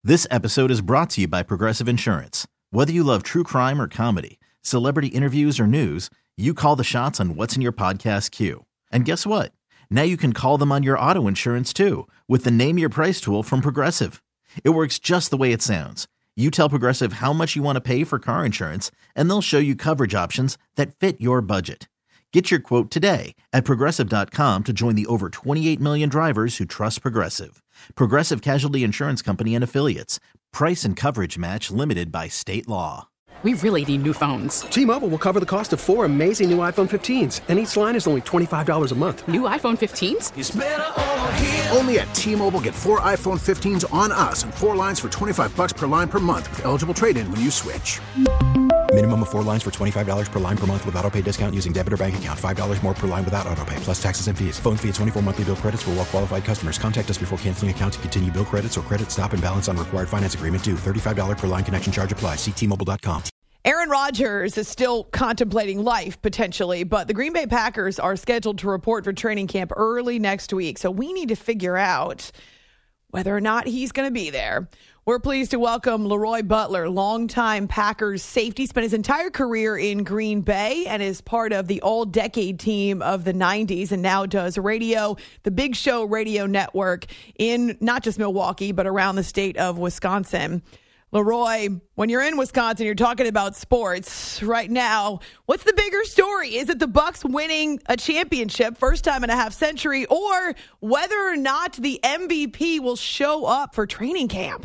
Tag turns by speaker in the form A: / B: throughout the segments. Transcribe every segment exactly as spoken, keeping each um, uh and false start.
A: This episode is brought to you by Progressive Insurance. Whether you love true crime or comedy, celebrity interviews or news, you call the shots on what's in your podcast queue. And guess what? Now you can call them on your auto insurance too with the Name Your Price tool from Progressive. It works just the way it sounds. You tell Progressive how much you want to pay for car insurance, and they'll show you coverage options that fit your budget. Get your quote today at Progressive dot com to join the over twenty-eight million drivers who trust Progressive. Progressive Casualty Insurance Company and Affiliates. Price and coverage match limited by state law.
B: We really need new phones.
C: T-Mobile will cover the cost of four amazing new iPhone fifteens, and each line is only twenty-five dollars a month.
B: New iPhone fifteens?
D: It's better over here. Only at T-Mobile, get four iPhone fifteens on us and four lines for twenty-five bucks per line per month with eligible trade-in when you switch.
E: Minimum of four lines for twenty-five dollars per line per month with autopay discount using debit or bank account. five dollars more per line without autopay, plus taxes and fees. Phone fee at twenty-four monthly bill credits for well-qualified customers. Contact us before canceling account to continue bill credits or credit stop and balance on required finance agreement due. thirty-five dollars per line connection charge applies. See T Mobile dot com.
F: Aaron Rodgers is still contemplating life, potentially, but the Green Bay Packers are scheduled to report for training camp early next week. So we need to figure out whether or not he's going to be there. We're pleased to welcome Leroy Butler, longtime Packers safety, spent his entire career in Green Bay and is part of the all-decade team of the nineties and now does radio, the Big Show radio network in not just Milwaukee, but around the state of Wisconsin. Leroy, when you're in Wisconsin, you're talking about sports right now. What's the bigger story? Is it the Bucs winning a championship, first time in a half century, or whether or not the M V P will show up for training camp?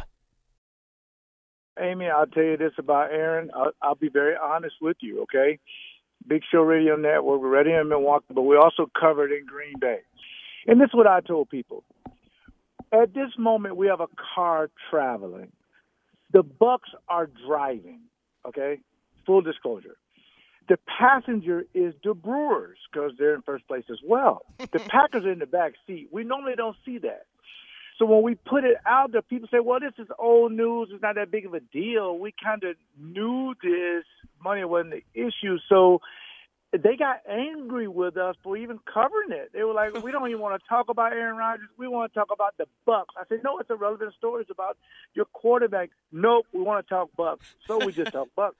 G: Amy, I'll tell you this about Aaron. I'll, I'll be very honest with you, okay? Big Show Radio Network, we're ready in Milwaukee, but we also covered in Green Bay. And this is what I told people. At this moment, we have a car traveling. The Bucs are driving, okay? Full disclosure. The passenger is the Brewers because they're in first place as well. The Packers are in the back seat. We normally don't see that. So when we put it out there, people say, well, this is old news. It's not that big of a deal. We kind of knew this. Money wasn't the issue. So they got angry with us for even covering it. They were like, we don't even want to talk about Aaron Rodgers. We want to talk about the Bucs. I said, no, it's a relevant story. It's about your quarterback. Nope, we want to talk Bucs. So we just talk Bucs.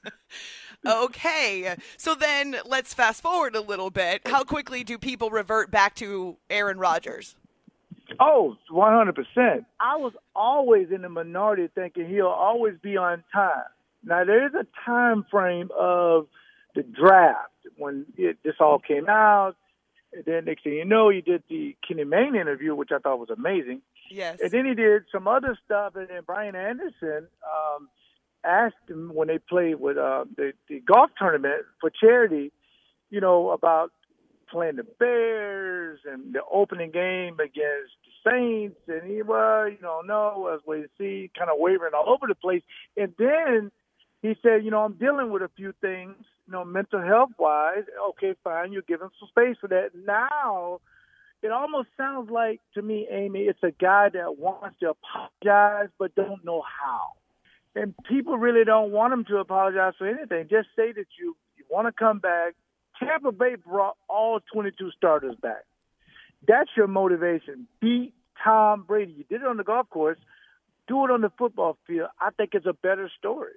F: Okay. So then let's fast forward a little bit. How quickly do people revert back to Aaron Rodgers?
G: Oh, one hundred percent. I was always in the minority thinking he'll always be on time. Now, there is a time frame of the draft when it, this all came out. And then next thing you know, he did the Kenny Mayne interview, which I thought was amazing.
F: Yes.
G: And then he did some other stuff. And then Brian Anderson um, asked him when they played with uh, the, the golf tournament for charity, you know, about playing the Bears and the opening game against the Saints. And he, well, you know, no, let's wait and see, kind of wavering all over the place. And then he said, you know, I'm dealing with a few things, you know, mental health-wise. Okay, fine, you're giving some space for that. Now, it almost sounds like, to me, Amy, it's a guy that wants to apologize but don't know how. And people really don't want him to apologize for anything. Just say that you, you want to come back. Tampa Bay brought all twenty-two starters back. That's your motivation. Beat Tom Brady. You did it on the golf course. Do it on the football field. I think it's a better story.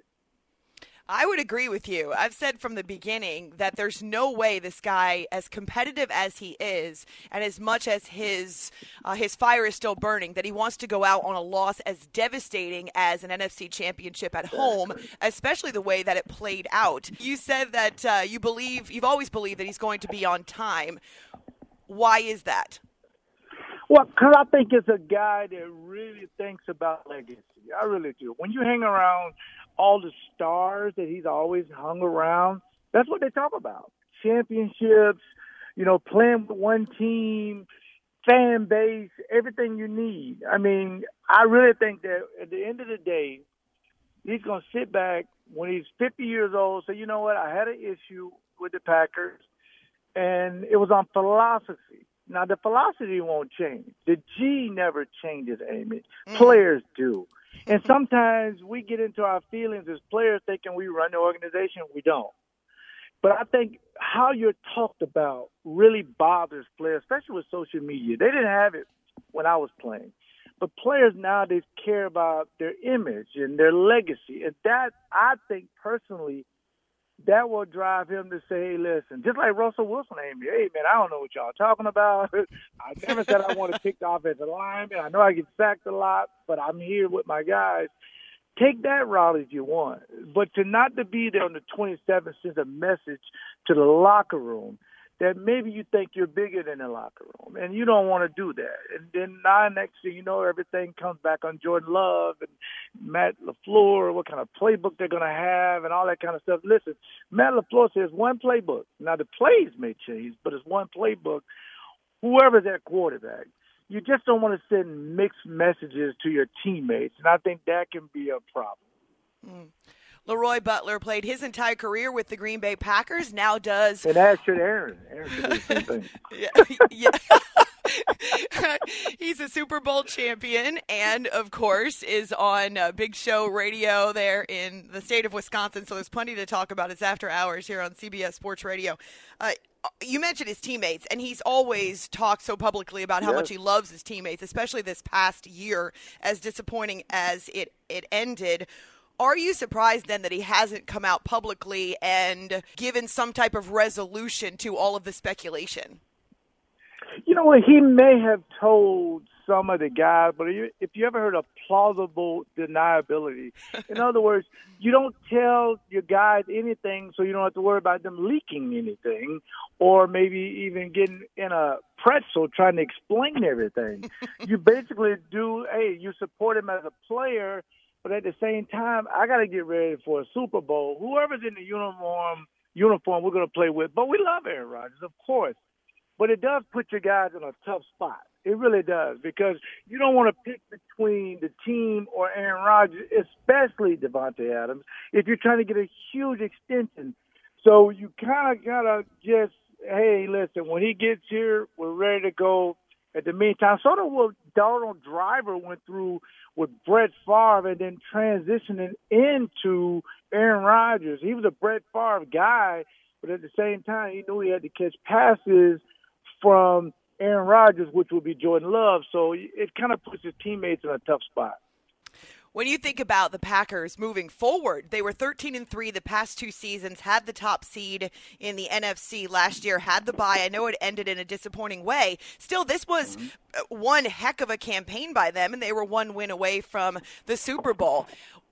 F: I would agree with you. I've said from the beginning that there's no way this guy, as competitive as he is, and as much as his uh, his fire is still burning, that he wants to go out on a loss as devastating as an N F C championship at home, especially the way that it played out. You said that uh, you believe, you've always believed that he's going to be on time. Why is that?
G: Well, because I think it's a guy that really thinks about legacy. I really do. When you hang around all the stars that he's always hung around, that's what they talk about. Championships, you know, playing with one team, fan base, everything you need. I mean, I really think that at the end of the day, he's going to sit back when he's fifty years old, say, you know what, I had an issue with the Packers, and it was on philosophy. Now, the philosophy won't change. The G never changes, Amy. Mm. Players do. And sometimes we get into our feelings as players thinking we run the organization. We don't. But I think how you're talked about really bothers players, especially with social media. They didn't have it when I was playing. But players nowadays care about their image and their legacy. And that, I think personally, that will drive him to say, hey, listen, just like Russell Wilson, hey, hey man, I don't know what y'all talking about. I never said I want to pick the offensive lineman. I know I get sacked a lot, but I'm here with my guys. Take that route if you want. But to not to be there on the twenty-seventh sends a message to the locker room that maybe you think you're bigger than the locker room, and you don't want to do that. And then now next thing you know, everything comes back on Jordan Love and Matt LaFleur, what kind of playbook they're going to have and all that kind of stuff. Listen, Matt LaFleur says one playbook. Now, the plays may change, but it's one playbook. Whoever's that quarterback, you just don't want to send mixed messages to your teammates, and I think that can be a problem.
F: Mm. Leroy Butler played his entire career with the Green Bay Packers, now does...
G: And that should Aaron. Aaron should do the same thing.
F: yeah. yeah. He's a Super Bowl champion and, of course, is on uh, Big Show Radio there in the state of Wisconsin, so there's plenty to talk about. It's after hours here on C B S Sports Radio. Uh, you mentioned his teammates, and he's always talked so publicly about how yes. much he loves his teammates, especially this past year, as disappointing as it, it ended. Are you surprised then that he hasn't come out publicly and given some type of resolution to all of the speculation?
G: You know what? He may have told some of the guys, but if you ever heard of plausible deniability, in other words, you don't tell your guys anything so you don't have to worry about them leaking anything or maybe even getting in a pretzel trying to explain everything. You basically do, hey, you support him as a player, but at the same time, I got to get ready for a Super Bowl. Whoever's in the uniform, uniform we're going to play with. But we love Aaron Rodgers, of course. But it does put your guys in a tough spot. It really does, because you don't want to pick between the team or Aaron Rodgers, especially Davante Adams, if you're trying to get a huge extension. So you kind of got to just, hey, listen, when he gets here, we're ready to go. At the meantime, sort of what Donald Driver went through with Brett Favre and then transitioning into Aaron Rodgers. He was a Brett Favre guy, but at the same time, he knew he had to catch passes from Aaron Rodgers, which would be Jordan Love. So it kind of puts his teammates in a tough spot.
F: When you think about the Packers moving forward, they were thirteen and three the past two seasons, had the top seed in the N F C last year, had the bye. I know it ended in a disappointing way. Still, this was mm-hmm. one heck of a campaign by them, and they were one win away from the Super Bowl.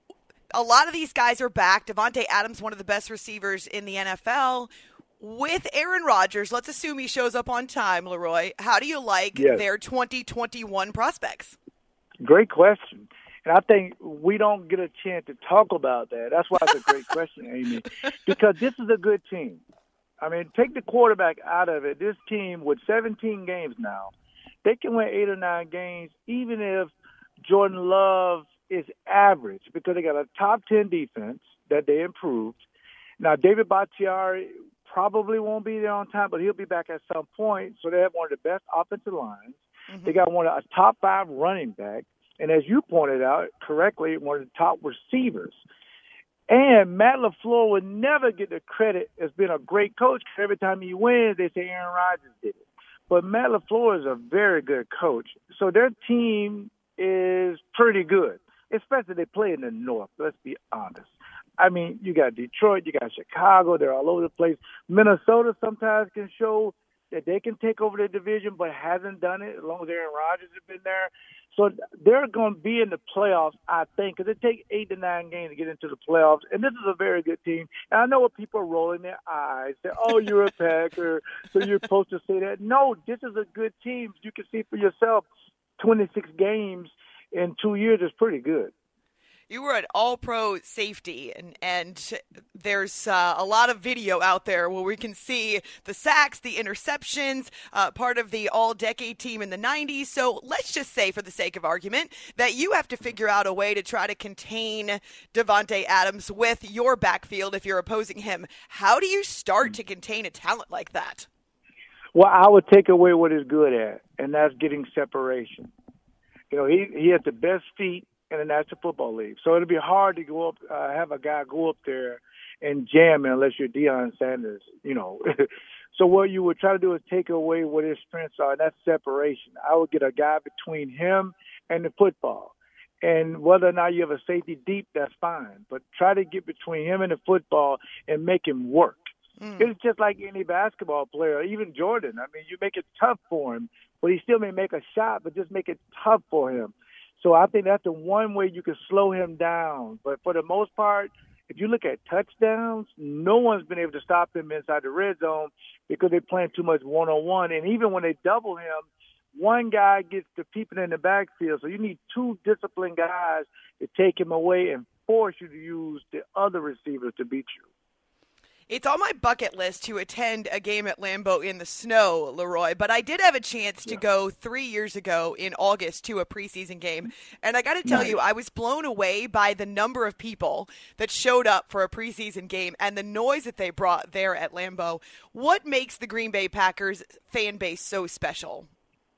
F: A lot of these guys are back. Davante Adams, one of the best receivers in the N F L. With Aaron Rodgers, let's assume he shows up on time, Leroy. How do you like yes. their twenty twenty-one prospects?
G: Great question. And I think we don't get a chance to talk about that. That's why it's a great question, Amy, because this is a good team. I mean, take the quarterback out of it. This team with seventeen games now, they can win eight or nine games even if Jordan Love is average, because they got a top ten defense that they improved. Now, David Bakhtiari probably won't be there on time, but he'll be back at some point. So they have one of the best offensive lines. Mm-hmm. They got one of a top five running back. And as you pointed out correctly, one of the top receivers. And Matt LaFleur would never get the credit as being a great coach. Every time he wins, they say Aaron Rodgers did it. But Matt LaFleur is a very good coach. So their team is pretty good, especially they play in the North. Let's be honest. I mean, you got Detroit, you got Chicago. They're all over the place. Minnesota sometimes can show that they can take over the division, but hasn't done it as long as Aaron Rodgers has been there. So they're going to be in the playoffs, I think, because it takes eight to nine games to get into the playoffs. And this is a very good team. And I know what people are rolling their eyes. Say, oh, you're a Packer, so you're supposed to say that. No, this is a good team. You can see for yourself, twenty-six games in two years is pretty good.
F: You were an all-pro safety, and, and there's uh, a lot of video out there where we can see the sacks, the interceptions, uh, part of the all-decade team in the nineties. So let's just say, for the sake of argument, that you have to figure out a way to try to contain Davante Adams with your backfield if you're opposing him. How do you start to contain a talent like that?
G: Well, I would take away what he's good at, and that's getting separation. You know, he, he has the best feet in the National Football League. So it'll be hard to go up, uh, have a guy go up there and jam it unless you're Deion Sanders, you know. So what you would try to do is take away what his strengths are, and that's separation. I would get a guy between him and the football. And whether or not you have a safety deep, that's fine. But try to get between him and the football and make him work. Mm. It's just like any basketball player, even Jordan. I mean, you make it tough for him, but he still may make a shot, but just make it tough for him. So I think that's the one way you can slow him down. But for the most part, if you look at touchdowns, no one's been able to stop him inside the red zone because they're playing too much one-on-one. And even when they double him, one guy gets to peeping in the backfield. So you need two disciplined guys to take him away and force you to use the other receivers to beat you.
F: It's on my bucket list to attend a game at Lambeau in the snow, Leroy, but I did have a chance to yeah. go three years ago in August to a preseason game. And I got to tell nice. you, I was blown away by the number of people that showed up for a preseason game and the noise that they brought there at Lambeau. What makes the Green Bay Packers fan base so special?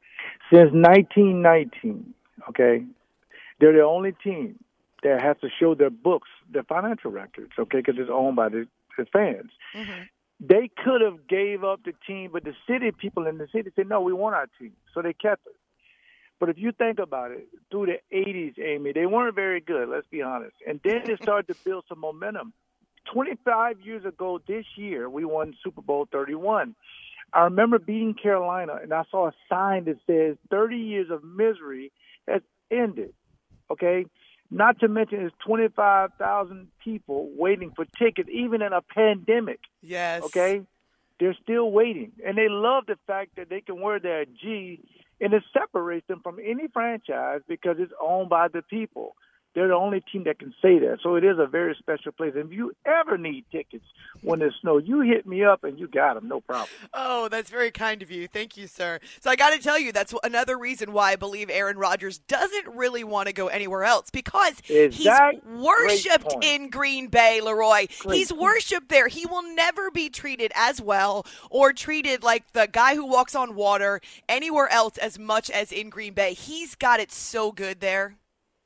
G: Since nineteen nineteen, okay, they're the only team that has to show their books, their financial records, okay, because it's owned by the, the fans. Mm-hmm. They could have gave up the team, but the city people in the city said, no, we want our team, so they kept it. But if you think about it, through the eighties, Amy, they weren't very good, let's be honest. And then they started to build some momentum. twenty-five years ago this year, we won Super Bowl thirty-one. I remember beating Carolina, and I saw a sign that says thirty years of misery has ended, okay? Not to mention it's twenty-five thousand people waiting for tickets, even in a pandemic.
F: Yes.
G: Okay? They're still waiting. And they love the fact that they can wear their G, and it separates them from any franchise because it's owned by the people. They're the only team that can say that. So it is a very special place. And if you ever need tickets when there's snow, you hit me up and you got them, no problem.
F: Oh, that's very kind of you. Thank you, sir. So I got to tell you, that's another reason why I believe Aaron Rodgers doesn't really want to go anywhere else, because
G: exact
F: he's worshipped in Green Bay, Leroy.
G: Great
F: he's
G: point.
F: worshipped there. He will never be treated as well or treated like the guy who walks on water anywhere else as much as in Green Bay. He's got it so good there.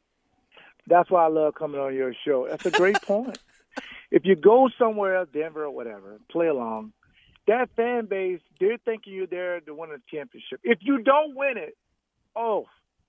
G: That's why I love coming on your show. That's a great point. If you go somewhere, Denver or whatever, play along, that fan base, they're thinking you're there to win a championship. If you don't win it, oh,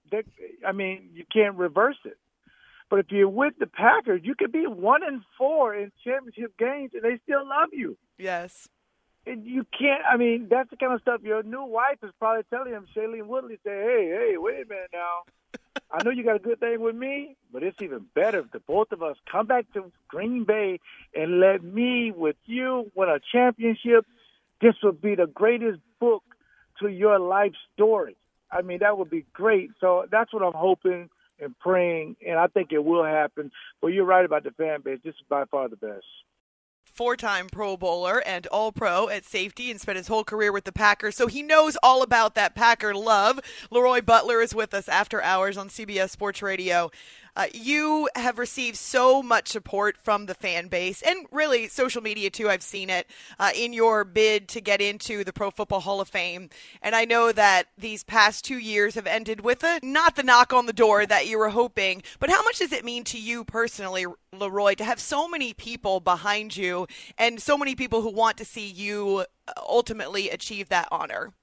G: I mean, you can't reverse it. But if you're with the Packers, you could be one and four in championship games, and they still love you.
F: Yes.
G: And you can't, I mean, that's the kind of stuff your new wife is probably telling him, Shailene Woodley, say, hey, hey, wait a minute now. I know you got a good thing with me, but it's even better if the both of us come back to Green Bay and let me, with you, win a championship. This would be the greatest book to your life story. I mean, that would be great. So that's what I'm hoping and praying, and I think it will happen. But you're right about the fan base. This is by far the best.
F: Four-time Pro Bowler and All-Pro at safety and spent his whole career with the Packers, so he knows all about that Packer love. Leroy Butler is with us after hours on C B S Sports Radio. Uh, you have received so much support from the fan base and really social media too. I've seen it uh, in your bid to get into the Pro Football Hall of Fame. And I know that these past two years have ended with a, not the knock on the door that you were hoping, but how much does it mean to you personally, Leroy, to have so many people behind you and so many people who want to see you ultimately achieve that honor?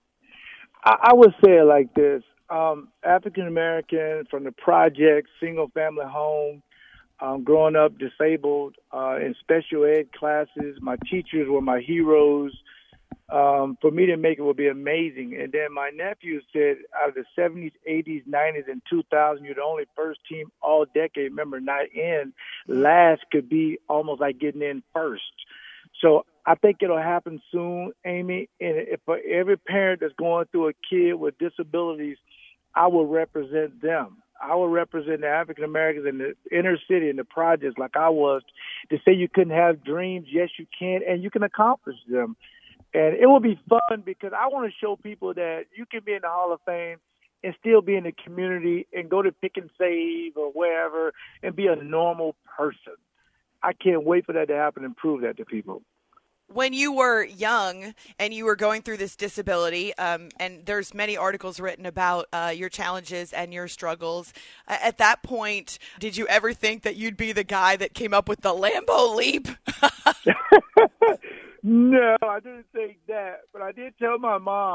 G: I, I would say it like this. Um, African-American from the project, single-family home, um, growing up disabled uh, in special ed classes. My teachers were my heroes. Um, for me to make it would be amazing. And then my nephew said out of the seventies, eighties, nineties, and two thousand, you're the only first team all decade member not in. Last could be almost like getting in first. So I think it'll happen soon, Amy. And if for every parent that's going through a kid with disabilities, I will represent them. I will represent the African Americans in the inner city and the projects like I was, to say you couldn't have dreams. Yes, you can, and you can accomplish them. And it will be fun because I want to show people that you can be in the Hall of Fame and still be in the community and go to Pick and Save or wherever and be a normal person. I can't wait for that to happen and prove that to people.
F: When you were young and you were going through this disability, um, and there's many articles written about uh, your challenges and your struggles, uh, at that point, did you ever think that you'd be the guy that came up with the Lambeau Leap?
G: No, I didn't think that. But I did tell my mom,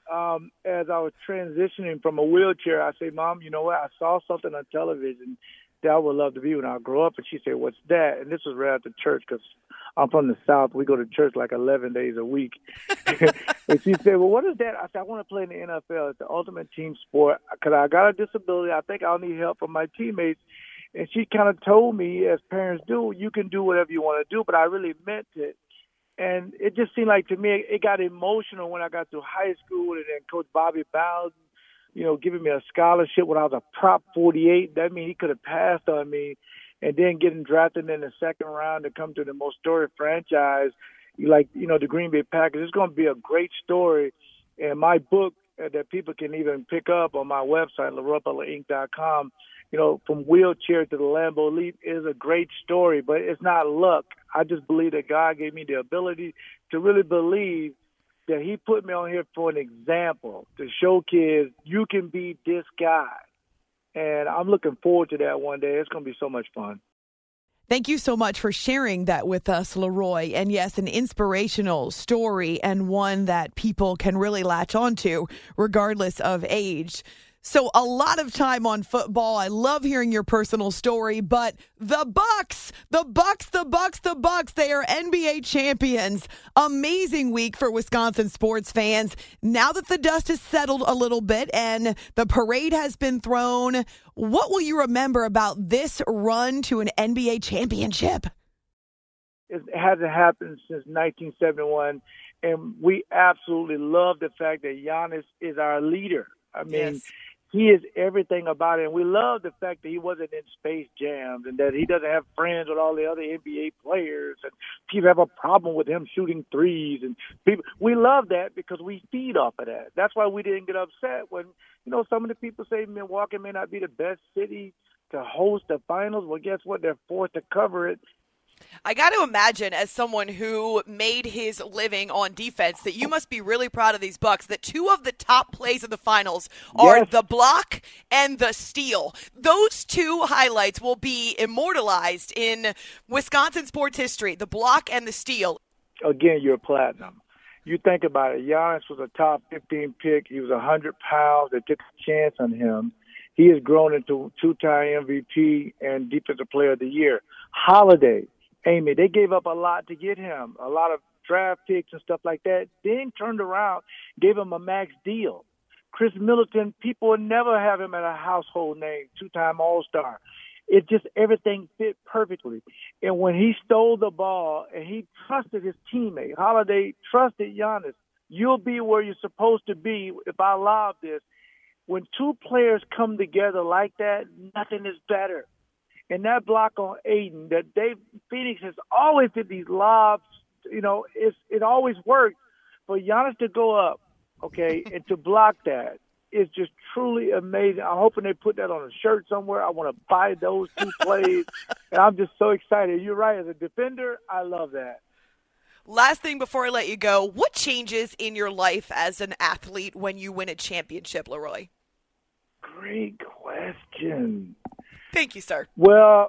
G: um, as I was transitioning from a wheelchair, I say, Mom, you know what? I saw something on television that I would love to be when I grow up. And she said, what's that? And this was right after church because I'm from the South. We go to church like eleven days a week. And she said, well, what is that? I said, I want to play in the N F L. It's the ultimate team sport because I got a disability. I think I'll need help from my teammates. And she kind of told me, as parents do, you can do whatever you want to do, but I really meant it. And it just seemed like to me it got emotional when I got to high school, and then Coach Bobby Bowden, you know, giving me a scholarship when I was a Prop forty-eight. That means he could have passed on me. And then getting drafted in the second round to come to the most storied franchise, like, you know, the Green Bay Packers. It's going to be a great story. And my book uh, that people can even pick up on my website, Leroy Butler Inc dot com, you know, from wheelchair to the Lambeau Leap is a great story, but it's not luck. I just believe that God gave me the ability to really believe that he put me on here for an example, to show kids you can be this guy. And I'm looking forward to that one day. It's going to be so much fun.
F: Thank you so much for sharing that with us, Leroy. And yes, an inspirational story and one that people can really latch onto regardless of age. So a lot of time on football. I love hearing your personal story, but the Bucks, the Bucks, the Bucks, the Bucks, they are N B A champions. Amazing week for Wisconsin sports fans. Now that the dust has settled a little bit and the parade has been thrown, what will you remember about this run to an N B A championship?
G: It hasn't happened since nineteen seventy-one, and we absolutely love the fact that Giannis is our leader. I mean, yes. He is everything about it. And we love the fact that he wasn't in Space Jam and that he doesn't have friends with all the other N B A players. And people have a problem with him shooting threes. And people, we love that because we feed off of that. That's why we didn't get upset when, you know, some of the people say Milwaukee may not be the best city to host the finals. Well, guess what? They're forced to cover it.
F: I got to imagine, as someone who made his living on defense, that you must be really proud of these Bucks, that two of the top plays of the finals are
G: yes.
F: the block and the steal. Those two highlights will be immortalized in Wisconsin sports history, the block and the steal.
G: Again, you're platinum. You think about it. Giannis was a top fifteen pick. He was one hundred pounds. They took a chance on him. He has grown into two-time M V P and Defensive Player of the Year. Holiday. Amy, they gave up a lot to get him, a lot of draft picks and stuff like that. Then turned around, gave him a max deal. Chris Middleton, people would never have him at a household name, two-time All-Star. It just, everything fit perfectly. And when he stole the ball and he trusted his teammate, Holiday trusted Giannis, you'll be where you're supposed to be if I allow this. When two players come together like that, nothing is better. And that block on Aiden, that Dave Phoenix has always did these lobs, you know, it's, it always works. For Giannis to go up, okay, and to block that is just truly amazing. I'm hoping they put that on a shirt somewhere. I want to buy those two plays, and I'm just so excited. You're right. As a defender, I love that.
F: Last thing before I let you go, what changes in your life as an athlete when you win a championship, Leroy?
G: Great question.
F: Thank you, sir.
G: Well,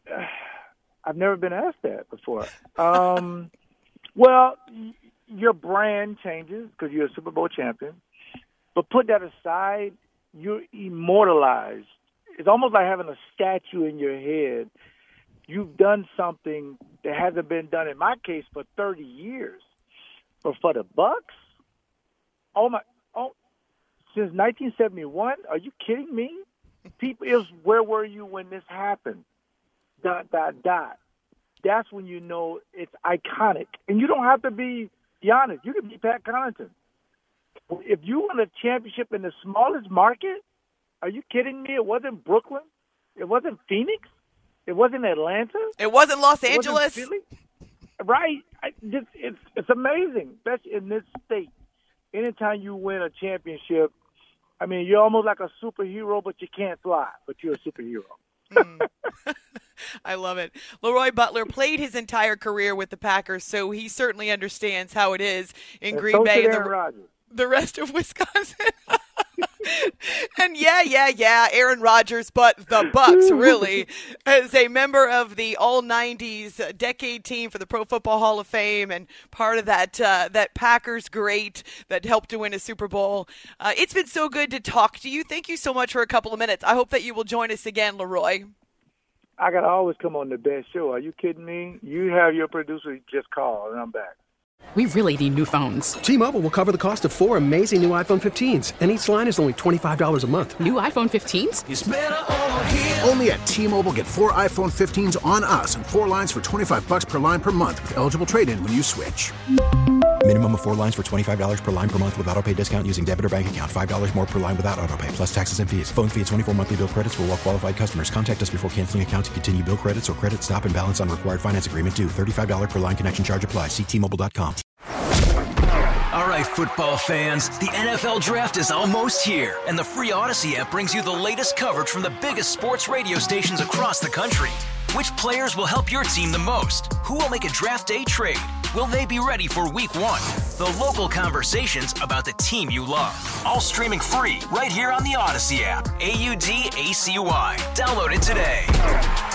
G: I've never been asked that before. Um, well, your brand changes because you're a Super Bowl champion. But put that aside, you're immortalized. It's almost like having a statue in your head. You've done something that hasn't been done, in my case, for thirty years. But for the Bucks, oh my, oh, since nineteen seventy-one, are you kidding me? People, is where were you when this happened? Dot, dot, dot. That's when you know it's iconic. And you don't have to be Giannis. You can be Pat Connaughton. If you won a championship in the smallest market, are you kidding me? It wasn't Brooklyn. It wasn't Phoenix. It wasn't Atlanta.
F: It wasn't Los
G: it
F: Angeles.
G: Wasn't Philly. Right. I, it's, it's, it's amazing, especially in this state. Anytime you win a championship, I mean, you're almost like a superhero, but you can't fly, but you're a superhero.
F: mm. I love it. Leroy Butler played his entire career with the Packers, so he certainly understands how it is in
G: and
F: Green
G: so
F: Bay
G: and
F: the, the rest of Wisconsin. And yeah, yeah, yeah, Aaron Rodgers, but the Bucks, really, as a member of the all nineties decade team for the Pro Football Hall of Fame and part of that uh, that Packers great that helped to win a Super Bowl. Uh, it's been so good to talk to you. Thank you so much for a couple of minutes. I hope that you will join us again, Leroy.
G: I got to always come on the best show. Are you kidding me? You have your producer just call, and I'm back.
B: We really need new phones.
C: T-Mobile will cover the cost of four amazing new iPhone fifteens, and each line is only twenty-five dollars a month.
B: New iPhone fifteens?
D: It's better over here. Only at T-Mobile, get four iPhone fifteens on us and four lines for twenty-five bucks per line per month with eligible trade-in when you switch.
E: Minimum of four lines for twenty-five dollars per line per month with autopay discount using debit or bank account. five dollars more per line without autopay, plus taxes and fees. Phone fee at twenty-four monthly bill credits for well-qualified customers. Contact us before canceling account to continue bill credits or credit stop and balance on required finance agreement due. thirty-five dollars per line connection charge applies. See T Mobile dot com.
H: All right, football fans, the N F L Draft is almost here, and the free Odyssey app brings you the latest coverage from the biggest sports radio stations across the country. Which players will help your team the most? Who will make a draft day trade? Will they be ready for week one? The local conversations about the team you love. All streaming free right here on the Odyssey app. A U D A C Y. Download it today.